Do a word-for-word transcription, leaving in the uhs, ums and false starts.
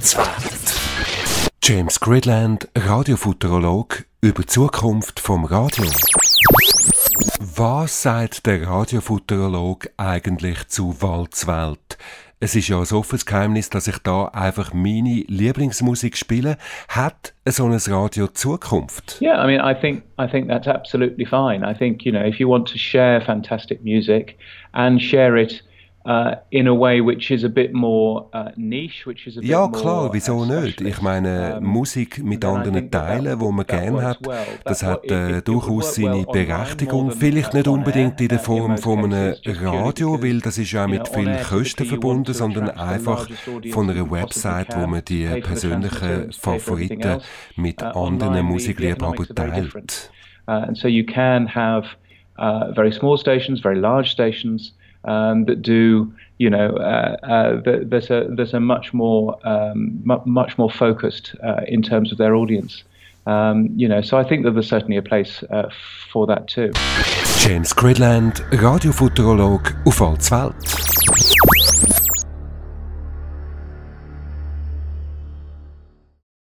Walzwelt. James Gridland, Radiofuturolog, über die Zukunft vom Radio. Was sagt der Radiofuturolog eigentlich zu Walzwelt? Es ist ja ein offenes Geheimnis, dass ich da einfach meine Lieblingsmusik spiele. Hat so ein Radio Zukunft? Yeah, I mean, I think I think that's absolutely fine. I think, you know, if you want to share fantastic music and share it Uh, in a way which is a bit more uh, niche, which is a bit ja, more, klar, wieso uh, nicht? Ich meine, um, Musik mit anderen Teilen, die man gerne hat, well. das hat äh, durchaus seine Berechtigung. Vielleicht nicht unbedingt in der Form von einem Radio, weil das ist ja mit vielen Kosten verbunden, sondern einfach von einer Website, wo man die persönlichen Favoriten mit anderen Musikliebhabern teilt. Uh, and so you can have uh, very small stations, very large stations. Um, that do, you know, uh, uh, there's a there's a much more um, mu- much more focused uh, in terms of their audience, um, you know. So I think that there's certainly a place uh, for that too. James Gridland, Radiofuturolog auf Walzwelt.